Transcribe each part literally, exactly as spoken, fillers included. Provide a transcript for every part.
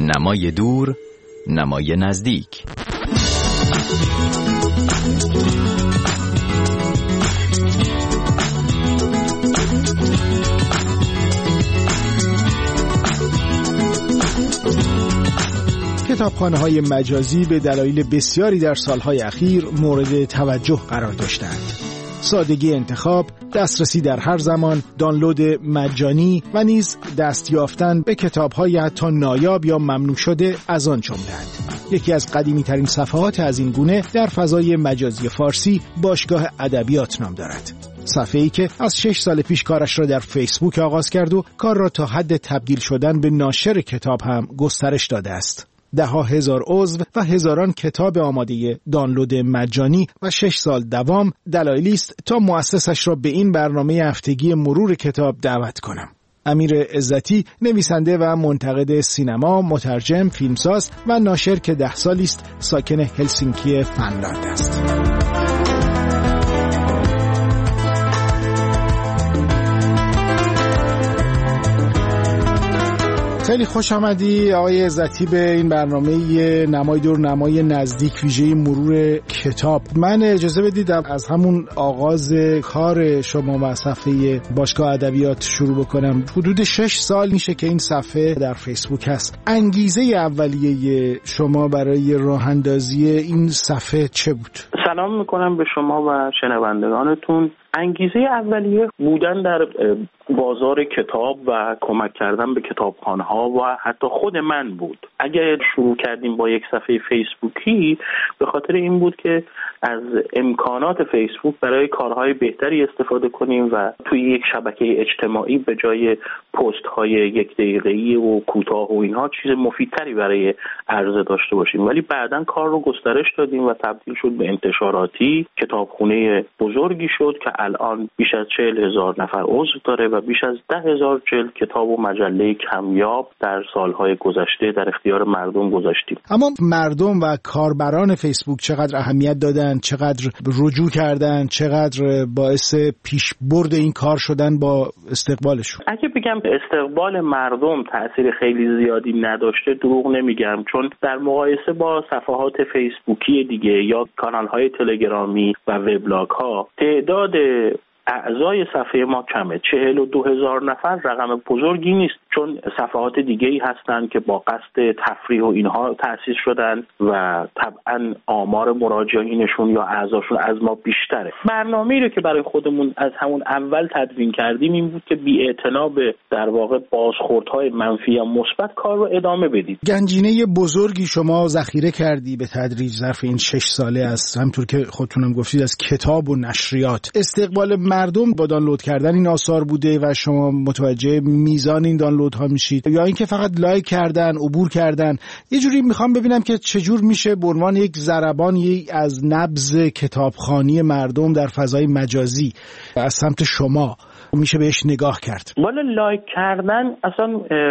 نمای دور، نمای نزدیک. کتابخانه‌های مجازی به دلایل بسیاری در سالهای اخیر مورد توجه قرار داشتند. سادگی انتخاب، دسترسی در هر زمان، دانلود مجانی و نیز دست یافتن به کتاب‌های حتی نایاب یا ممنوع شده از آن جمله‌اند. یکی از قدیمی‌ترین صفحات از این گونه در فضای مجازی فارسی باشگاه ادبیات نام دارد. صفحه‌ای که از شش سال پیش کارش را در فیسبوک آغاز کرد و کار را تا حد تبدیل شدن به ناشر کتاب هم گسترش داده است. ده ها هزار عضو و هزاران کتاب آماده دانلود مجانی و شش سال دوام دلایلی است تا مؤسسش را به این برنامه هفتگی مرور کتاب دعوت کنم. امیر عزتی، نویسنده و منتقد سینما، مترجم، فیلمساز و ناشر که ده سالی است ساکن هلسینکی فنلاند است. خیلی خوش آمدی آقای عزتی به این برنامه نمای دور نمای نزدیک ویژه مرور کتاب. من اجازه بدید از همون آغاز کار شما و صفحه باشگاه ادبیات شروع بکنم. حدود شش سال میشه که این صفحه در فیسبوک هست. انگیزه اولیه شما برای راه اندازی این صفحه چه بود؟ سلام میکنم به شما و شنوندگانتون. انگیزه اولیه بودن در بازار کتاب و کمک کردن به کتابخانه‌ها و حتی خود من بود. اگر شروع کردیم با یک صفحه فیسبوکی به خاطر این بود که از امکانات فیسبوک برای کارهای بهتری استفاده کنیم و توی یک شبکه اجتماعی به جای پست‌های یک دقیقه‌ای و کوتاه و اینها چیز مفیدتری برای عرضه داشته باشیم. ولی بعداً کار رو گسترش دادیم و تبدیل شد به انتشاراتی. کتابخونه بزرگی شد که الان بیش از چهل هزار نفر عضو داره و بیش از ده هزار جلد کتاب و مجله کمیاب در سالهای گذشته در اختیار مردم گذاشتیم. اما مردم و کاربران فیسبوک چقدر اهمیت دادن، چقدر رجوع کردن، چقدر باعث پیشبرد این کار شدن با استقبالشون؟ اگه بگم استقبال مردم تأثیر خیلی زیادی نداشته دروغ نمیگم، چون در مقایسه با صفحات فیسبوکی دیگه یا کانال‌های تلگرامی و وبلاگ ها تعداد اعضای صفحه ما کمه. چهل و دو هزار نفر رقم بزرگی نیست، چون صفحات دیگه‌ای هستن که با قصد تفریح و اینها تأسیس شدن و طبعا آمار مراجعینشون یا اعضاشون از ما بیشتره. برنامه‌ای رو که برای خودمون از همون اول تدوین کردیم این بود که بی‌اعتنا به در واقع بازخوردهای منفی یا مثبت کار رو ادامه بدید. گنجینه بزرگی شما ذخیره کردی به تدریج ظرف این شش ساله است، همونطور که خودتونم گفتید، از کتاب و نشریات. استقبال مردم با دانلود کردن این آثار بوده و شما متوجه میزان این دانلودها میشید یا اینکه فقط لایک کردن، عبور کردن؟ یه جوری میخوام ببینم که چجور میشه به عنوان یک ضربانی از نبض کتابخوانی مردم در فضای مجازی از سمت شما میشه بهش نگاه کرد. والا لایک کردن اصلا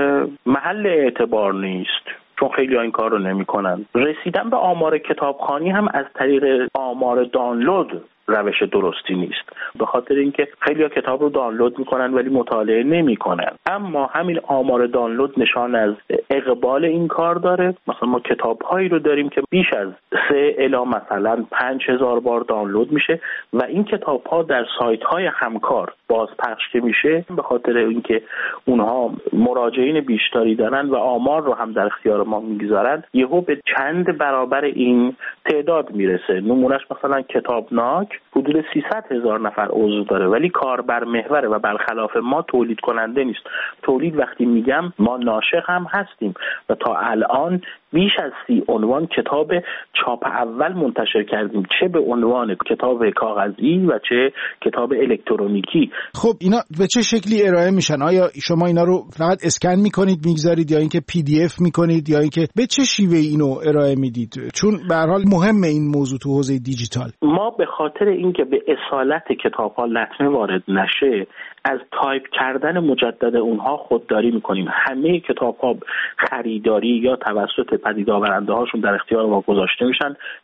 محل اعتبار نیست، چون خیلی ها این کار رو نمی کنن. رسیدن به آمار کتابخوانی هم از طریق آمار دانلود روش درستی نیست، به خاطر اینکه خیلی ها کتاب رو دانلود میکنن ولی مطالعه نمیکنن. اما همین آمار دانلود نشان از اقبال این کار داره. مثلا ما کتاب هایی رو داریم که بیش از سه الی مثلا پنج هزار بار دانلود میشه و این کتاب ها در سایت های همکار بازپخش که میشه به خاطر اینکه اونها مراجعین بیشتری دارن و آمار رو هم در اختیار ما میگذارن، یهو به چند برابر این تعداد میرسه. نمونهش مثلا کتابناک حدود سیصد هزار نفر عضو داره ولی کاربر محوره و برخلاف ما تولید کننده نیست. تولید وقتی میگم ما ناشر هم هستیم و تا الان بیش از سی عنوان کتاب چاپ اول منتشر کردیم، چه به عنوان کتاب کاغذی و چه کتاب الکترونیکی. خب اینا به چه شکلی ارائه میشن؟ آیا شما اینا رو فقط اسکن میکنید میگذارید یا اینکه پی دی اف میکنید یا اینکه به چه شیوه اینو ارائه میدید؟ چون به هر حال مهمه این موضوع تو حوزه دیجیتال. ما به خاطر اینکه به اصالت کتاب‌ها لطمه وارد نشه از تایپ کردن مجدد اونها خودداری میکنیم. همه کتاب‌ها خریداری یا توسط پدید آورنده هاشون در اختیار ما گذاشته میشن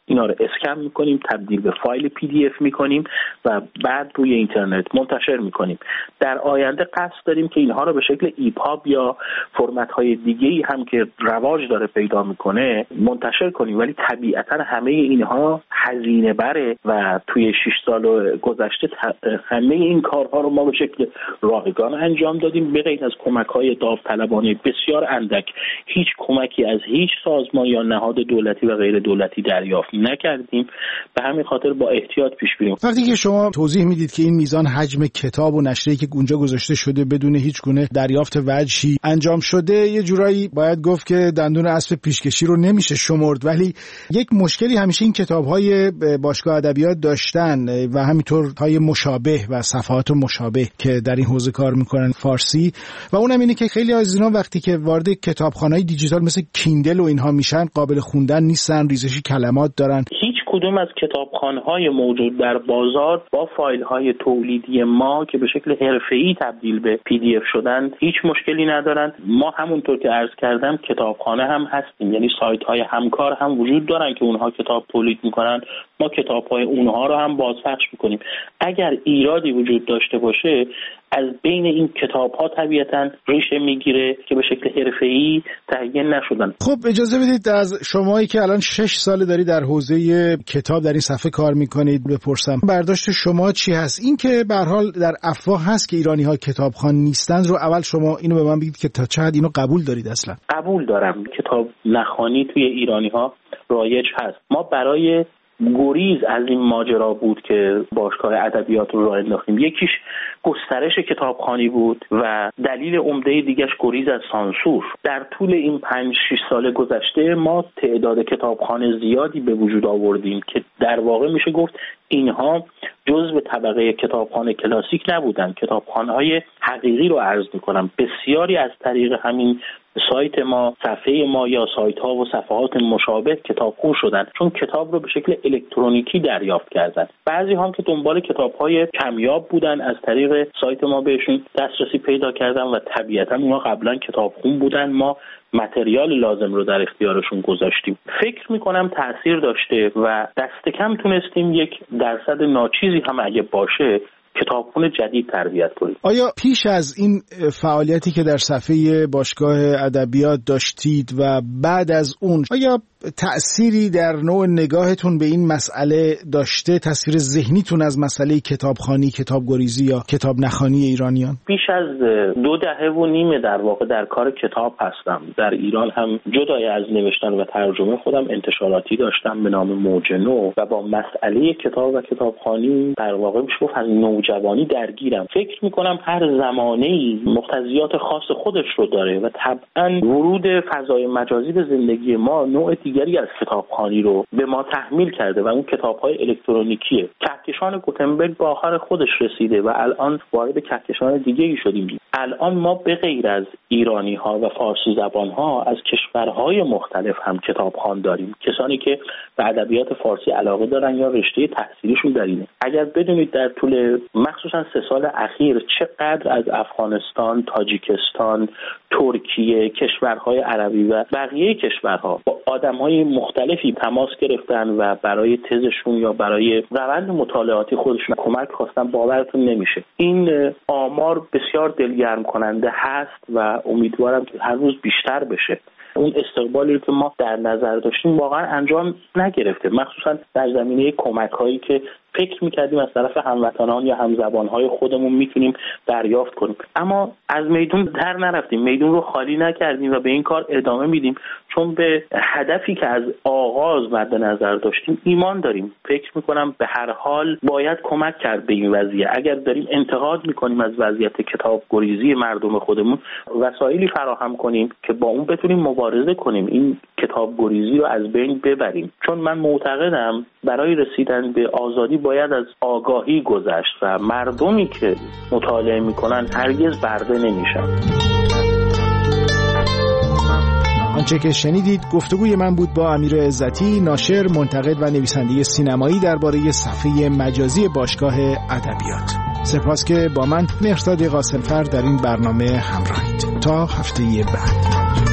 اینا رو اسکن میکنیم، تبدیل به فایل پی دی اف میکنیم و بعد روی اینترنت منتشر میکنیم. در آینده قصد داریم که اینها رو به شکل ایپاب یا فرمت های دیگه‌ای هم که رواج داره پیدا میکنه منتشر کنیم، ولی طبیعتا همه اینها هزینه بره و توی شش سال گذشته همه این کارها رو ما به شکل رایگان انجام دادیم، به غیر از کمک‌های داوطلبانه بسیار اندک هیچ کمکی از هیچ سازمان یا نهاد دولتی و غیر دولتی دریافت نکردیم. به همین خاطر با احتیاط پیش بریم. وقتی که شما توضیح میدید که این میزان حجم کتاب و نشریه‌ای که اونجا گذاشته شده بدون هیچ گونه دریافت وجهی انجام شده، یه جورایی باید گفت که دندون اسب پیشکشی رو نمیشه شمرد، ولی یک مشکلی همیشه این کتاب‌های باشگاه ادبیات داشتن و همینطور های مشابه و صفحات مشابه که در این حوزه کار میکنن فارسی، و اونم اینه که خیلی از اینا وقتی که وارد کتابخانه‌های دیجیتال مثل کیندل و اینها میشن قابل خوندن نیستن، ریزش کلمات دارن. هیچ کدوم از کتابخانه‌های موجود در بازار با فایل‌های تولیدی ما که به شکل حرفه‌ای تبدیل به پی دی اف شدن هیچ مشکلی ندارن. ما همونطور که عرض کردم کتابخانه هم هستیم، یعنی سایت‌های همکار هم وجود دارن که اونها کتاب تولید میکنن، ما کتاب‌های اونها رو هم بازپخش میکنیم. اگر ایرادی وجود داشته باشه از بین این کتاب‌ها طبیعتاً ریشه میگیره که به شکل حرفه‌ای تهیه نشدن. خب اجازه بدید از شمایی که الان شش ساله داری در حوزه کتاب در این صفحه کار میکنید بپرسم برداشت شما چی هست؟ این که به هر حال در افواه هست که ایرانی‌ها کتابخوان نیستند رو اول شما اینو به من بگید که تا چه حد اینو قبول دارید اصلا؟ قبول دارم. کتاب نخوانی توی ایرانی‌ها رایج هست. ما برای گریز از این ماجرا بود که باشگاه ادبیات رو راه انداختیم. یکیش گسترش کتابخوانی بود و دلیل عمده دیگه‌اش گریز از سانسور. در طول این پنج شش سال گذشته ما تعداد کتابخانه زیادی به وجود آوردیم که در واقع میشه گفت اینها جزء طبقه کتابخانه کلاسیک نبودن. کتابخانه‌های حقیقی رو عرض می‌کنم. بسیاری از طریق همین سایت ما، صفحه ما یا سایت‌ها و صفحات مشابه کتابخون شدن، چون کتاب رو به شکل الکترونیکی دریافت کردن. بعضی هم که دنبال کتاب‌های کمیاب بودن از طریق سایت ما بهشون دسترسی پیدا کردن و طبیعتاً اونا قبلا کتابخون بودن، ما متریال لازم رو در اختیارشون گذاشتیم. فکر میکنم تأثیر داشته و دست کم تونستیم یک درصد ناچیزی هم اگه باشه کتابخونه جدید تربیت کنید. آیا پیش از این فعالیتی که در صفحه باشگاه ادبیات داشتید و بعد از اون آیا تأثیری در نوع نگاهتون به این مسئله داشته؟ تأثیر ذهنیتون از مسئله کتابخوانی، کتابگریزی یا کتاب نخوانی ایرانیان؟ بیش از دو دهه و نیمه در واقع در کار کتاب هستم. در ایران هم جدای از نوشتن و ترجمه خودم انتشاراتی داشتم به نام موج نو و با مسئله کتاب و کتابخوانی در واقع میشه گفت از نوجوانی درگیرم. فکر میکنم هر زمانه‌ای مقتضیات خاص خودش رو داره و طبعاً ورود فضای مجازی به زندگی ما نوع دیگری از کتابخوانی رو به ما تحمیل کرده و اون کتاب‌های الکترونیکیه. کهکشان گوتنبرگ به آخر خودش رسیده و الان وارد کهکشان دیگه‌ای شدیم. الان ما به غیر از ایرانی‌ها و فارسی زبان‌ها از کشورهای مختلف هم کتابخوان داریم. کسانی که به ادبیات فارسی علاقه دارن یا رشته تحصیلیشون در اینه. اگر بدونید در طول مخصوصا سه سال اخیر چقدر از افغانستان، تاجیکستان، ترکیه، کشورهای عربی و بقیه کشورها با آدم‌های مختلفی تماس گرفتن و برای تزشون یا برای روند مطالعاتی خودشون کمک خواستن، باورتون نمیشه. این آمار بسیار دلگرم کننده هست و امیدوارم که هر روز بیشتر بشه. اون استقبالی که ما در نظر داشتیم واقعا انجام نگرفته، مخصوصا در زمینه کمک‌هایی که فکر می‌کردیم از طرف هموطنان یا همزبان‌های خودمون میتونیم دریافت کنیم. اما از میدون در نرفتیم، میدون رو خالی نکردیم و به این کار ادامه میدیم، چون به هدفی که از آغاز مد نظر داشتیم ایمان داریم. فکر می‌کنم به هر حال باید کمک کرد به این وضعیت. اگر داریم انتقاد می‌کنیم از وضعیت کتابگریزی مردم خودمون، وسایلی فراهم کنیم که با اون بتونیم مبارزه کنیم، این کتابگریزی رو از بین ببریم. چون من معتقدم برای رسیدن به آزادی باید از آگاهی گذشت و مردمی که مطالعه میکنن هرگز برده نمیشن. آنچه که شنیدید گفتگوی من بود با امیر عزتی، ناشر، منتقد و نویسنده سینمایی درباره صفحه مجازی باشگاه ادبیات. سپاس که با من مهرزاد قاسم‌فر در این برنامه همراهید. تا هفته بعد.